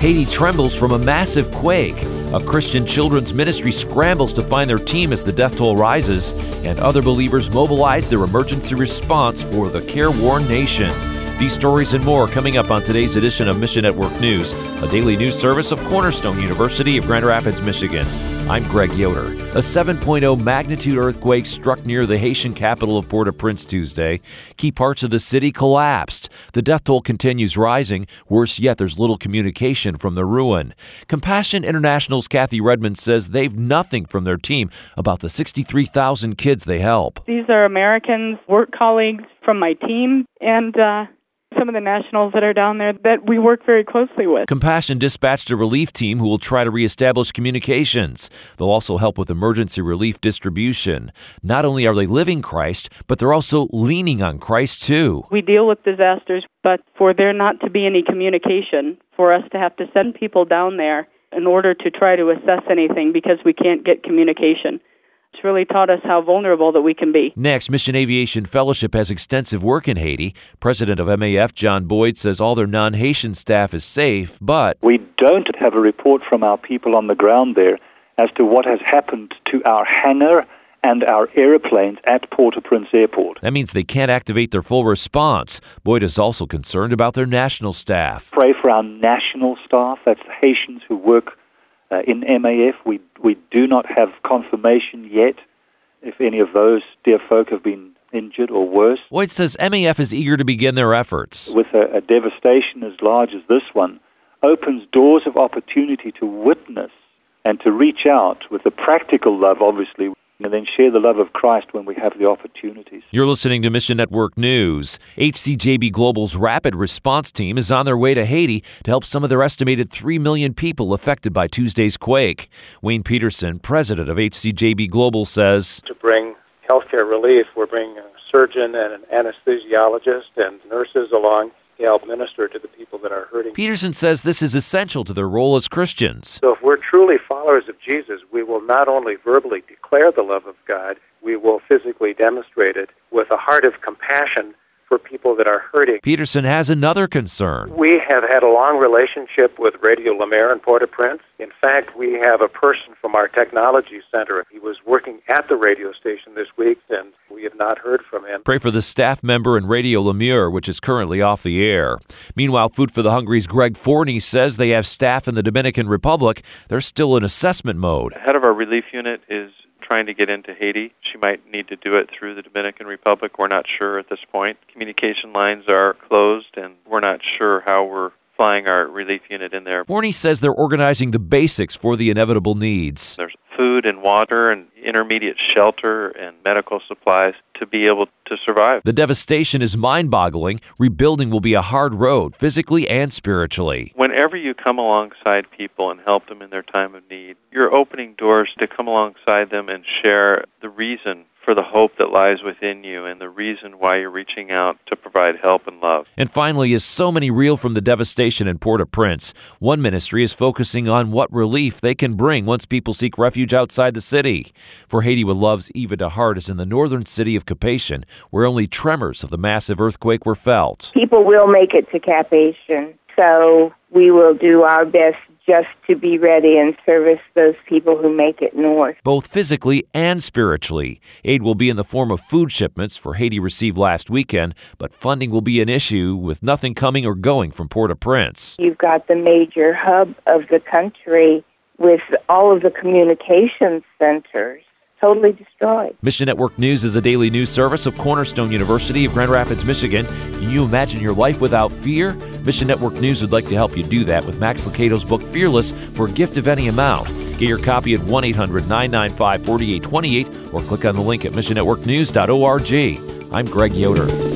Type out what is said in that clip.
Haiti trembles from a massive quake. A Christian children's ministry scrambles to find their team as the death toll rises, and other believers mobilize their emergency response for the careworn nation. These stories and more coming up on today's edition of Mission Network News, a daily news service of Cornerstone University of Grand Rapids, Michigan. I'm Greg Yoder. A 7.0 magnitude earthquake struck near the Haitian capital of Port-au-Prince Tuesday. Key parts of the city collapsed. The death toll continues rising. Worse yet, there's little communication from the ruin. Compassion International's Kathy Redmond says they've nothing from their team about the 63,000 kids they help. These are Americans, work colleagues from my team, and some of the nationals that are down there that we work very closely with. Compassion dispatched a relief team who will try to reestablish communications. They'll also help with emergency relief distribution. Not only are they living Christ, but they're also leaning on Christ too. We deal with disasters, but for there not to be any communication, for us to have to send people down there in order to try to assess anything because we can't get communication. It's really taught us how vulnerable that we can be. Next, Mission Aviation Fellowship has extensive work in Haiti. President of MAF, John Boyd, says all their non-Haitian staff is safe, but we don't have a report from our people on the ground there as to what has happened to our hangar and our airplanes at Port-au-Prince Airport. That means they can't activate their full response. Boyd is also concerned about their national staff. Pray for our national staff. That's the Haitians who work in MAF. We do not have confirmation yet if any of those dear folk have been injured or worse. Boyd says MAF is eager to begin their efforts. With a devastation as large as this one, opens doors of opportunity to witness and to reach out with a practical love, obviously, and then share the love of Christ when we have the opportunities. You're listening to Mission Network News. HCJB Global's Rapid Response Team is on their way to Haiti to help some of their estimated 3 million people affected by Tuesday's quake. Wayne Peterson, president of HCJB Global, says, to bring healthcare relief, we're bringing a surgeon and an anesthesiologist and nurses along to help minister to the people that are hurting. Peterson says this is essential to their role as Christians. So if we're truly followers of Jesus, we will not only verbally declare the love of God, we will physically demonstrate it with a heart of compassion for people that are hurting. Peterson has another concern. We have had a long relationship with Radio Lumiere in Port-au-Prince. In fact, we have a person from our technology center. He was working at the radio station this week, and we have not heard from him. Pray for the staff member in Radio Lumiere, which is currently off the air. Meanwhile, Food for the Hungry's Greg Forney says they have staff in the Dominican Republic. They're still in assessment mode. The head of our relief unit is trying to get into Haiti. She might need to do it through the Dominican Republic. We're not sure at this point. Communication lines are closed, and we're not sure how we're flying our relief unit in there. Forney says they're organizing the basics for the inevitable needs. There's food and water and intermediate shelter and medical supplies to be able to survive. The devastation is mind-boggling. Rebuilding will be a hard road, physically and spiritually. Whenever you come alongside people and help them in their time of need, you're opening doors to come alongside them and share the reason for the hope that lies within you and the reason why you're reaching out to provide help and love. And finally, as so many reel from the devastation in Port-au-Prince, one ministry is focusing on what relief they can bring once people seek refuge outside the city. For Haiti With Love's Eva DeHart is in the northern city of Cap-Haïtien, where only tremors of the massive earthquake were felt. People will make it to Cap-Haïtien, so we will do our best just to be ready and service those people who make it north. Both physically and spiritually. Aid will be in the form of food shipments for Haiti received last weekend, but funding will be an issue with nothing coming or going from Port-au-Prince. You've got the major hub of the country with all of the communication centers totally destroyed. Mission Network News is a daily news service of Cornerstone University of Grand Rapids, Michigan. Can you imagine your life without fear? Mission Network News would like to help you do that with Max Lucado's book, Fearless, for a gift of any amount. Get your copy at 1-800-995-4828 or click on the link at missionnetworknews.org. I'm Greg Yoder.